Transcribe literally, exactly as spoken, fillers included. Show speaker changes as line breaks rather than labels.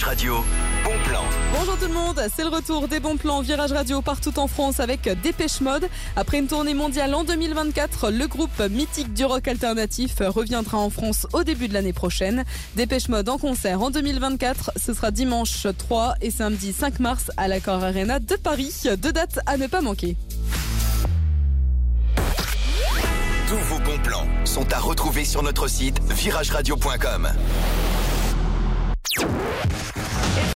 Radio, bon plan.
Bonjour tout le monde, c'est le retour des bons plans Virage Radio partout en France avec Dépêche Mode. Après une tournée mondiale en deux mille vingt-quatre, le groupe mythique du rock alternatif reviendra en France au début de l'année prochaine. Dépêche Mode en concert en deux mille vingt-quatre, ce sera dimanche trois et samedi cinq mars à l'Accor Arena de Paris. Deux dates à ne pas manquer.
Tous vos bons plans sont à retrouver sur notre site virage radio point com.